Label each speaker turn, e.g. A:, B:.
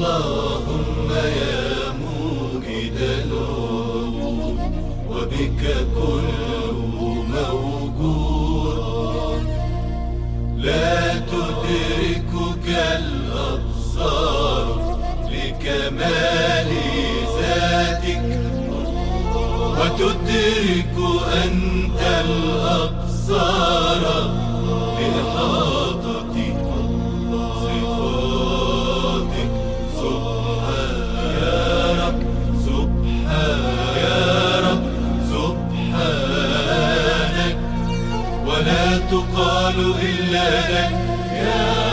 A: اللهم يا موجد الوجود وبك كل موجود، لا تدركك الأبصار لكمال ذاتك، وتدرك أنت الأبصار لإحاطة صفاتك. سبحان يا رب، سبحان يا رب، سبحانك، ولا تقال إلا لك يا